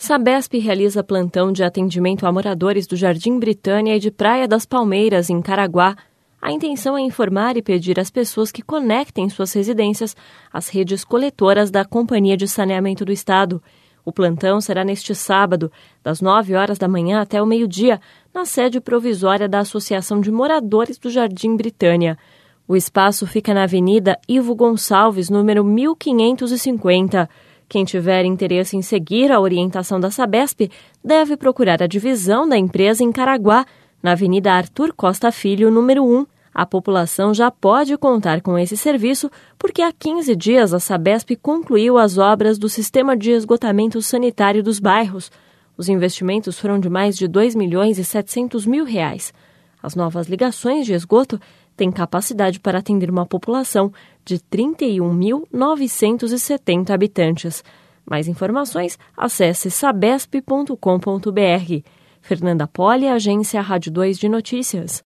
Sabesp realiza plantão de atendimento a moradores do Jardim Britânia e de Praia das Palmeiras, em Caraguá. A intenção é informar e pedir às pessoas que conectem suas residências às redes coletoras da Companhia de Saneamento do Estado. O plantão será neste sábado, das 9 horas da manhã até o meio-dia, na sede provisória da Associação de Moradores do Jardim Britânia. O espaço fica na Avenida Ivo Gonçalves, número 1550. Quem tiver interesse em seguir a orientação da Sabesp deve procurar a divisão da empresa em Caraguá, na Avenida Arthur Costa Filho, número 1. A população já pode contar com esse serviço porque há 15 dias a Sabesp concluiu as obras do sistema de esgotamento sanitário dos bairros. Os investimentos foram de mais de R$ 2.700.000. As novas ligações de esgoto têm capacidade para atender uma população de 31.970 habitantes. Mais informações, acesse sabesp.com.br. Fernanda Poli, Agência Rádio 2 de Notícias.